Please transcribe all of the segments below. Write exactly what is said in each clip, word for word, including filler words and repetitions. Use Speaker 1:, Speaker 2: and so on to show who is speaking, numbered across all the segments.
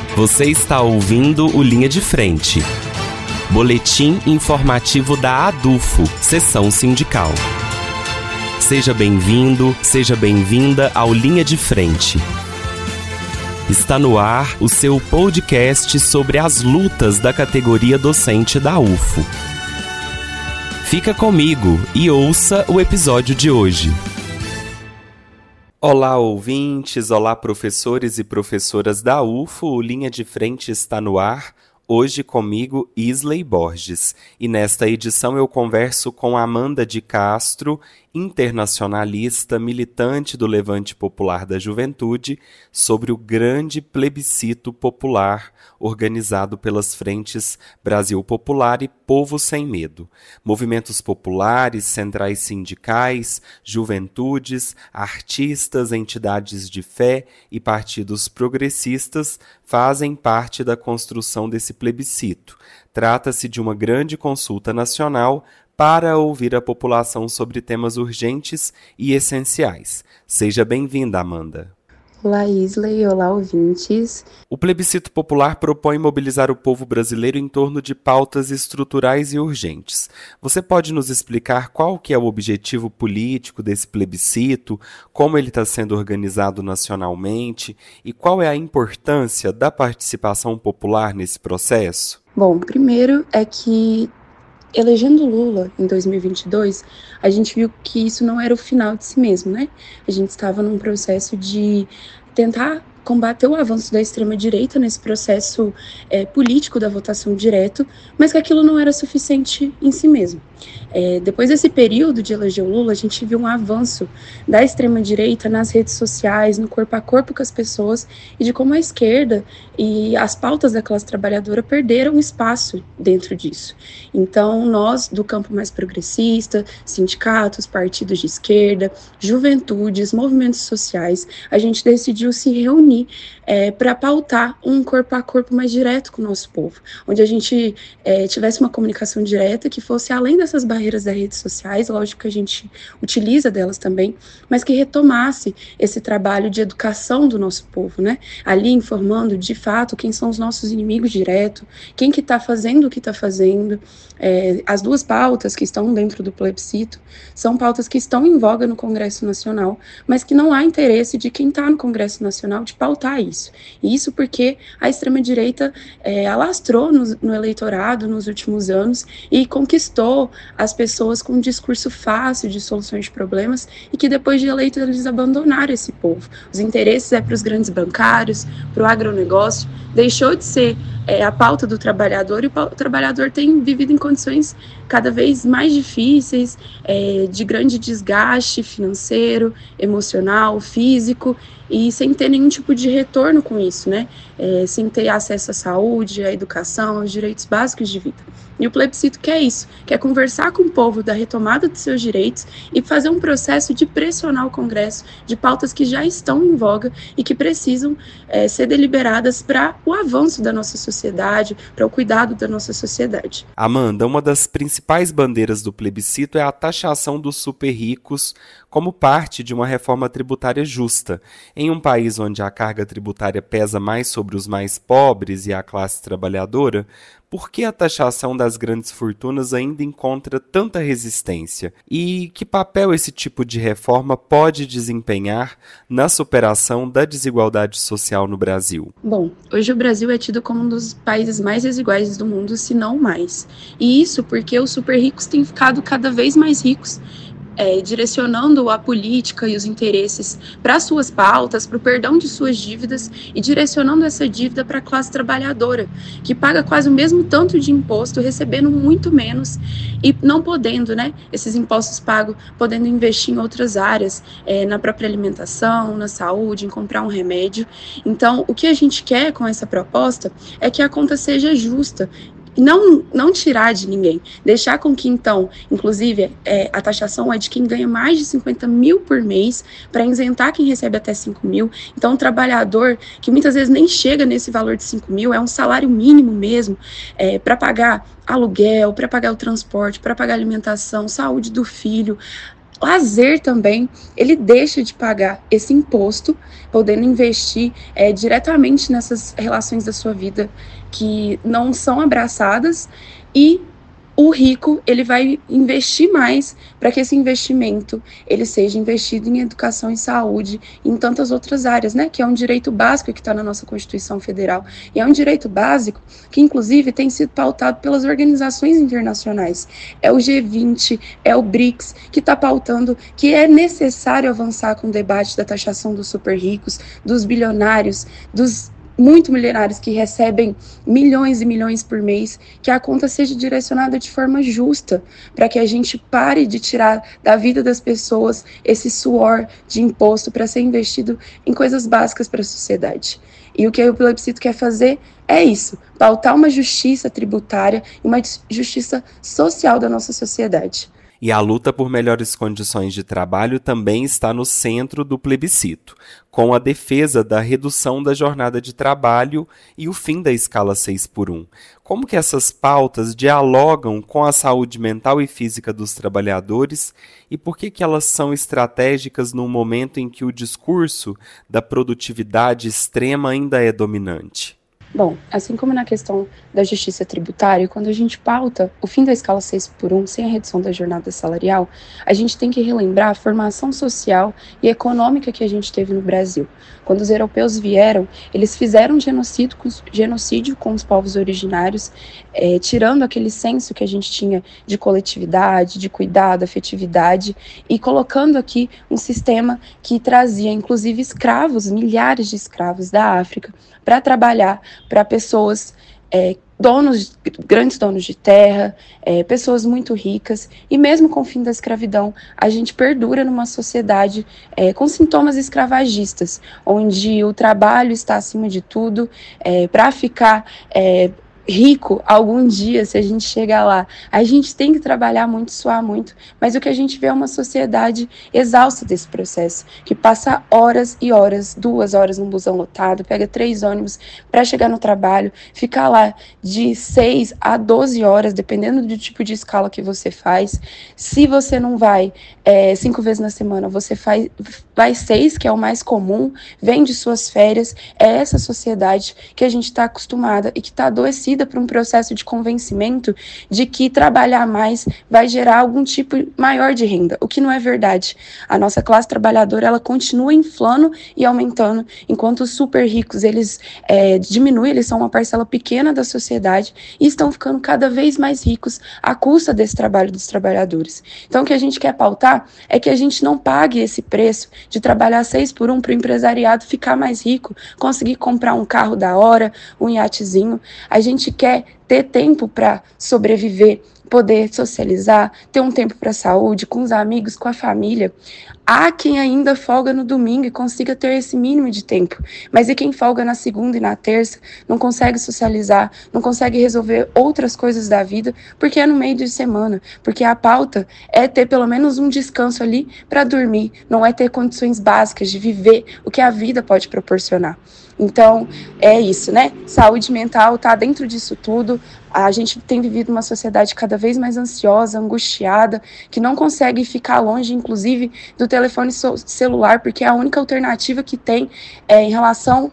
Speaker 1: Você está ouvindo o Linha de Frente, boletim informativo da ADUFO, Seção Sindical. Seja bem-vindo, seja bem-vinda ao Linha de Frente. Está no ar o seu podcast sobre as lutas da categoria docente da U F O. Fica comigo e ouça o episódio de hoje. Olá, ouvintes, olá, professores e professoras da U F O, o Linha de Frente está no ar, hoje comigo, Isley Borges. E nesta edição eu converso com Amanda de Castro, internacionalista, militante do Levante Popular da Juventude, sobre o grande plebiscito popular organizado pelas frentes Brasil Popular e Povo Sem Medo. Movimentos populares, centrais sindicais, juventudes, artistas, entidades de fé e partidos progressistas fazem parte da construção desse plebiscito. Trata-se de uma grande consulta nacional para ouvir a população sobre temas urgentes e essenciais. Seja bem-vinda, Amanda.
Speaker 2: Olá, Isley. Olá, ouvintes.
Speaker 1: O plebiscito popular propõe mobilizar o povo brasileiro em torno de pautas estruturais e urgentes. Você pode nos explicar qual que é o objetivo político desse plebiscito, como ele está sendo organizado nacionalmente e qual é a importância da participação popular nesse processo?
Speaker 2: Bom, primeiro é que elegendo Lula em dois mil e vinte e dois, a gente viu que isso não era o final de si mesmo, né? A gente estava num processo de tentar combater o avanço da extrema-direita nesse processo é, político da votação direto, mas que aquilo não era suficiente em si mesmo. É, depois desse período de eleger o Lula, a gente viu um avanço da extrema-direita nas redes sociais, no corpo a corpo com as pessoas, e de como a esquerda e as pautas da classe trabalhadora perderam espaço dentro disso. Então, nós, do campo mais progressista, sindicatos, partidos de esquerda, juventudes, movimentos sociais, a gente decidiu se reunir é, para pautar um corpo a corpo mais direto com o nosso povo, onde a gente é, tivesse uma comunicação direta que fosse além dessas barreiras das redes sociais, lógico que a gente utiliza delas também, mas que retomasse esse trabalho de educação do nosso povo, né? Ali informando de fato quem são os nossos inimigos diretos, quem que está fazendo o que está fazendo. É, as duas pautas que estão dentro do plebiscito são pautas que estão em voga no Congresso Nacional, mas que não há interesse de quem está no Congresso Nacional de pautar isso. E isso porque a extrema-direita é, alastrou no, no eleitorado nos últimos anos e conquistou as pessoas com um discurso fácil de soluções de problemas e que depois de eleito eles abandonaram esse povo. Os interesses é para os grandes bancários, para o agronegócio, deixou de ser é, a pauta do trabalhador e o, o trabalhador tem vivido em condições cada vez mais difíceis, é, de grande desgaste financeiro, emocional, físico, e sem ter nenhum tipo de retorno com isso, né? É, sem ter acesso à saúde, à educação, aos direitos básicos de vida. E o plebiscito quer isso, quer conversar com o povo da retomada de seus direitos e fazer um processo de pressionar o Congresso de pautas que já estão em voga e que precisam é, ser deliberadas para o avanço da nossa sociedade, para o cuidado da nossa sociedade.
Speaker 1: Amanda, uma das principais bandeiras do plebiscito é a taxação dos super ricos como parte de uma reforma tributária justa. Em um país onde a carga tributária pesa mais sobre os mais pobres e a classe trabalhadora, por que a taxação das grandes fortunas ainda encontra tanta resistência? E que papel esse tipo de reforma pode desempenhar na superação da desigualdade social no Brasil?
Speaker 2: Bom, hoje o Brasil é tido como um dos países mais desiguais do mundo, se não mais. E isso porque os super ricos têm ficado cada vez mais ricos, É, direcionando a política e os interesses para suas pautas, para o perdão de suas dívidas e direcionando essa dívida para a classe trabalhadora, que paga quase o mesmo tanto de imposto, recebendo muito menos e não podendo, né, esses impostos pagos, podendo investir em outras áreas, é, na própria alimentação, na saúde, em comprar um remédio. Então, o que a gente quer com essa proposta é que a conta seja justa, Não, não tirar de ninguém, deixar com que, então, inclusive, é, a taxação é de quem ganha mais de cinquenta mil por mês, para isentar quem recebe até cinco mil. Então, o trabalhador, que muitas vezes nem chega nesse valor de cinco mil, é um salário mínimo mesmo, é, para pagar aluguel, para pagar o transporte, para pagar a alimentação, saúde do filho, lazer também, ele deixa de pagar esse imposto, podendo investir é, diretamente nessas relações da sua vida que não são abraçadas, e o rico ele vai investir mais para que esse investimento ele seja investido em educação e saúde e em tantas outras áreas, né? Que é um direito básico que está na nossa Constituição Federal. E é um direito básico que, inclusive, tem sido pautado pelas organizações internacionais. É o G vinte, é o BRICS, que está pautando que é necessário avançar com o debate da taxação dos super ricos, dos bilionários, dos muito milionários que recebem milhões e milhões por mês, que a conta seja direcionada de forma justa, para que a gente pare de tirar da vida das pessoas esse suor de imposto para ser investido em coisas básicas para a sociedade. E o que o plebiscito quer fazer é isso, pautar uma justiça tributária e uma justiça social da nossa sociedade.
Speaker 1: E a luta por melhores condições de trabalho também está no centro do plebiscito, com a defesa da redução da jornada de trabalho e o fim da escala seis por um. Como que essas pautas dialogam com a saúde mental e física dos trabalhadores e por que que elas são estratégicas num momento em que o discurso da produtividade extrema ainda é dominante?
Speaker 2: Bom, assim como na questão da justiça tributária, quando a gente pauta o fim da escala seis por um sem a redução da jornada salarial, a gente tem que relembrar a formação social e econômica que a gente teve no Brasil. Quando os europeus vieram, eles fizeram um genocídio com, genocídio com os povos originários, é, tirando aquele senso que a gente tinha de coletividade, de cuidado, afetividade, e colocando aqui um sistema que trazia, inclusive, escravos, milhares de escravos da África, para trabalhar para pessoas, é, donos, grandes donos de terra, é, pessoas muito ricas, e mesmo com o fim da escravidão, a gente perdura numa sociedade é, com sintomas escravagistas, onde o trabalho está acima de tudo, é, para ficar é, rico algum dia, se a gente chegar lá, a gente tem que trabalhar muito, suar muito, mas o que a gente vê é uma sociedade exausta desse processo, que passa horas e horas, duas horas num busão lotado, pega três ônibus para chegar no trabalho, ficar lá de seis a doze horas, dependendo do tipo de escala que você faz. Se você não vai é, cinco vezes na semana, você faz, vai seis, que é o mais comum, vende suas férias. É essa sociedade que a gente está acostumada e que está adoecida para um processo de convencimento de que trabalhar mais vai gerar algum tipo maior de renda, o que não é verdade. A nossa classe trabalhadora, ela continua inflando e aumentando, enquanto os super ricos, eles é, diminuem, eles são uma parcela pequena da sociedade e estão ficando cada vez mais ricos à custa desse trabalho dos trabalhadores. Então, o que a gente quer pautar é que a gente não pague esse preço de trabalhar seis por um para o empresariado ficar mais rico, conseguir comprar um carro da hora, um iatezinho. A gente quer ter tempo para sobreviver, poder socializar, ter um tempo para a saúde, com os amigos, com a família. Há quem ainda folga no domingo e consiga ter esse mínimo de tempo, mas e quem folga na segunda e na terça, não consegue socializar, não consegue resolver outras coisas da vida, porque é no meio de semana, porque a pauta é ter pelo menos um descanso ali para dormir, não é ter condições básicas de viver o que a vida pode proporcionar. Então, é isso, né? Saúde mental está dentro disso tudo. A gente tem vivido uma sociedade cada vez mais ansiosa, angustiada, que não consegue ficar longe, inclusive, do telefone celular, porque é a única alternativa que tem é, em relação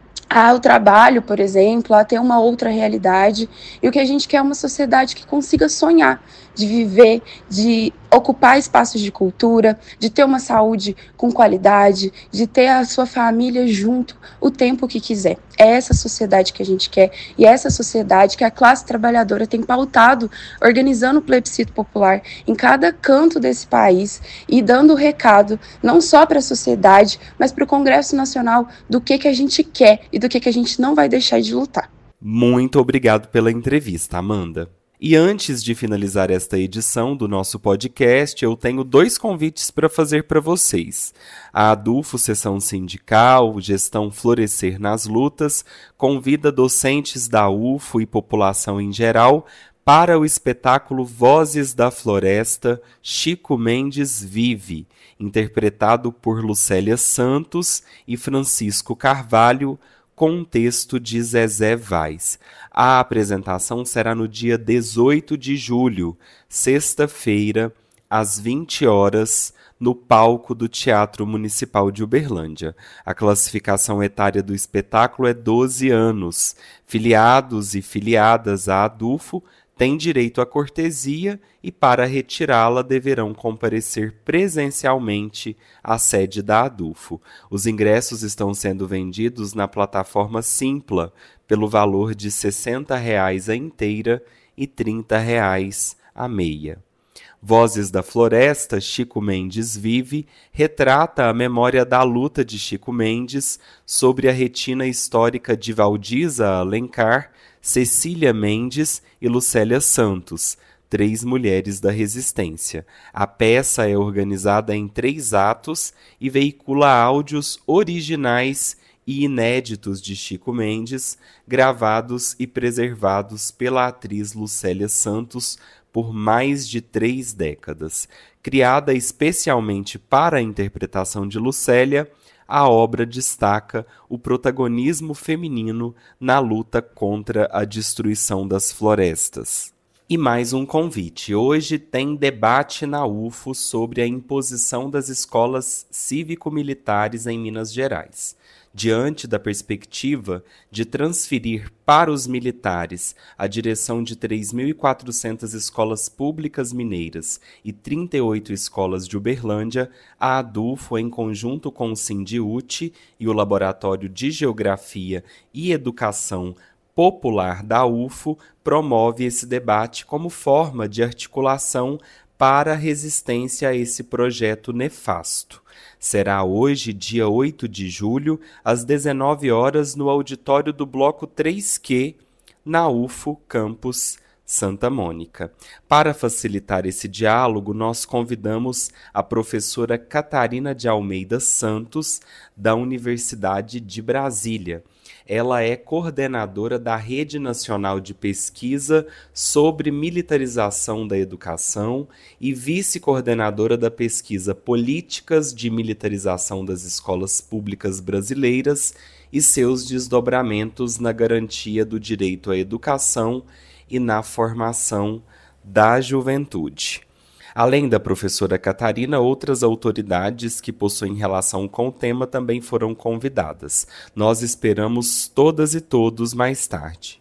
Speaker 2: ao trabalho, por exemplo, a ter uma outra realidade. E o que a gente quer é uma sociedade que consiga sonhar, de viver, de ocupar espaços de cultura, de ter uma saúde com qualidade, de ter a sua família junto o tempo que quiser. É essa sociedade que a gente quer e é essa sociedade que a classe trabalhadora tem pautado, organizando o plebiscito popular em cada canto desse país e dando o recado não só para a sociedade, mas para o Congresso Nacional do que, que a gente quer e do que, que a gente não vai deixar de lutar.
Speaker 1: Muito obrigado pela entrevista, Amanda. E antes de finalizar esta edição do nosso podcast, eu tenho dois convites para fazer para vocês. A ADUFO Seção Sindical, Gestão Florescer nas Lutas, convida docentes da U F O e população em geral para o espetáculo Vozes da Floresta, Chico Mendes Vive, interpretado por Lucélia Santos e Francisco Carvalho, com texto de Zezé Vaz. A apresentação será no dia dezoito de julho, sexta-feira, às vinte horas, no palco do Teatro Municipal de Uberlândia. A classificação etária do espetáculo é doze anos. Filiados e filiadas à ADUFO têm direito à cortesia e, para retirá-la, deverão comparecer presencialmente à sede da ADUFO. Os ingressos estão sendo vendidos na plataforma Simpla pelo valor de sessenta reais a inteira e trinta reais a meia. Vozes da Floresta, Chico Mendes Vive, retrata a memória da luta de Chico Mendes sobre a retina histórica de Valdiza Alencar, Cecília Mendes e Lucélia Santos, três mulheres da resistência. A peça é organizada em três atos e veicula áudios originais e inéditos de Chico Mendes, gravados e preservados pela atriz Lucélia Santos por mais de três décadas. Criada especialmente para a interpretação de Lucélia, a obra destaca o protagonismo feminino na luta contra a destruição das florestas. E mais um convite. Hoje tem debate na U F O sobre a imposição das escolas cívico-militares em Minas Gerais. Diante da perspectiva de transferir para os militares a direção de três mil e quatrocentas escolas públicas mineiras e trinta e oito escolas de Uberlândia, a ADUFO, em conjunto com o Sindiute e o Laboratório de Geografia e Educação Popular da U F O, promove esse debate como forma de articulação para a resistência a esse projeto nefasto. Será hoje, dia oito de julho, às dezenove horas, no auditório do Bloco três Q, na U F O Campus Santa Mônica. Para facilitar esse diálogo, nós convidamos a professora Catarina de Almeida Santos, da Universidade de Brasília. Ela é coordenadora da Rede Nacional de Pesquisa sobre Militarização da Educação e vice-coordenadora da pesquisa Políticas de Militarização das Escolas Públicas Brasileiras e seus desdobramentos na garantia do direito à educação e na formação da juventude. Além da professora Catarina, outras autoridades que possuem relação com o tema também foram convidadas. Nós esperamos todas e todos mais tarde.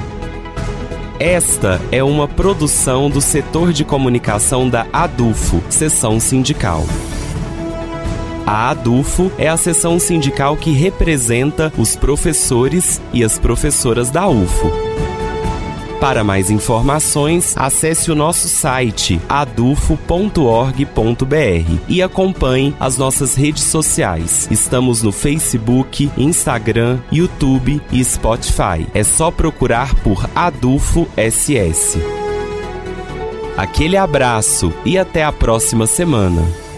Speaker 3: Esta é uma produção do setor de comunicação da ADUFO, seção sindical. A ADUFO é a seção sindical que representa os professores e as professoras da U F O. Para mais informações, acesse o nosso site adufo ponto org ponto br e acompanhe as nossas redes sociais. Estamos no Facebook, Instagram, YouTube e Spotify. É só procurar por ADUFO S S. Aquele abraço e até a próxima semana.